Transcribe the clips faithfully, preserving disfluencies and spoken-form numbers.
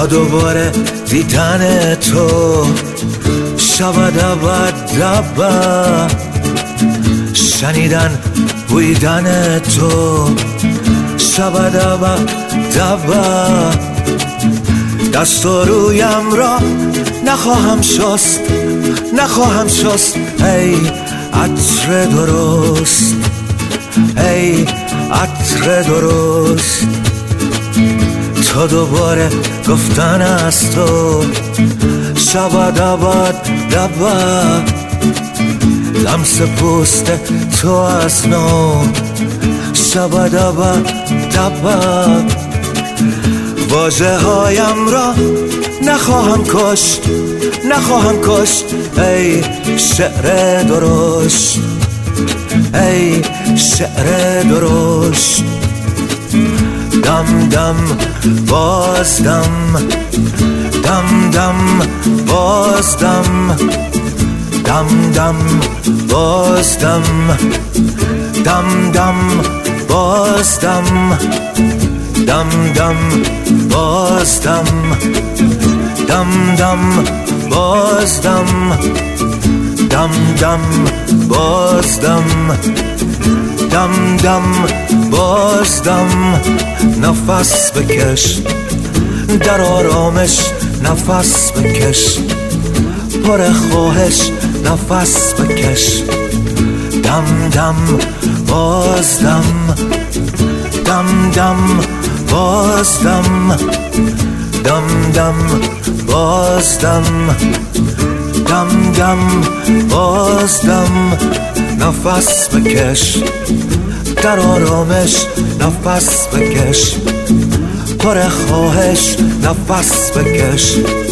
تا دوباره دیدن تو شب دبا دبا شنیدن بویدن تو شب دبا دبا دست و رویم را نخواهم شست نخواهم شست ای عطر درست ای عطر درست تا دوباره گفتن از تو شب دبا دبا لمس پوست تو از نو شب دبا دبا واژه هایم را نخواهم کشت نخواهم کشت ای شعر درشت ای شعر درشت دم دم باز دم دم دم باز دم دم دم باز دم دم دم باز دم دم دم باز دم دم دم باز دم دم دم باز دم دم دم باز دم نفس بکش در آرامش نفس بکش پر خواهش نفس بکش دم دم باز دم دم دم باز دم دم دم باز دم دم دم باز دم نفس بکش در آرامش نفس بکش پر خواهش نفس بکش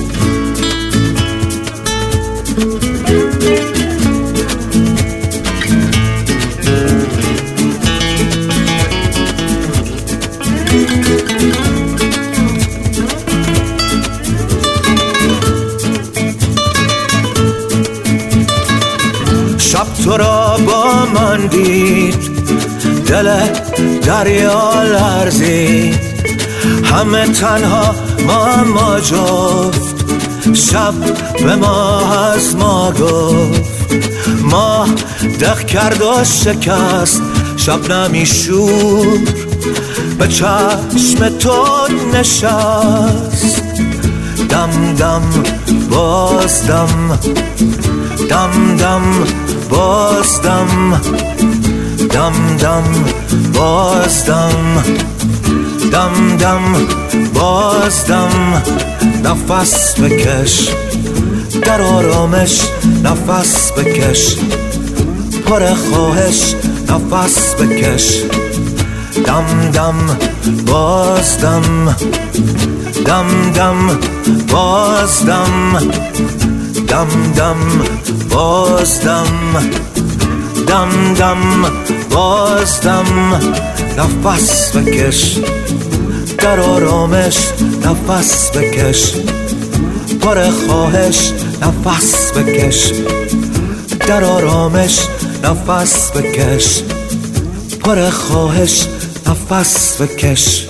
شب تو را با من دید دل دریا لرزید همه تنها ما ما جفت شب به ما از ما گفت ماه دق کرد و شکست شب نمی شور به چشم تو نشست دم دم باز دم دم دم باز دم دم دم باز دم دم دم باز دم نفس بکش در آرامش نفس بکش پر خواهش نفس بکش دم دم باز دم دم دم باز دم دم دم باز دم دم دم باز دم نفس بکش در آرامش نفس بکش پر خواهش نفس بکش در آرامش نفس بکش پر خواهش نفس بکش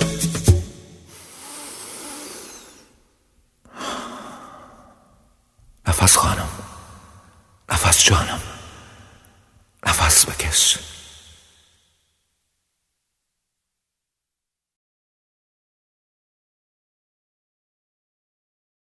نفس خانم نفس جانم نفس بکش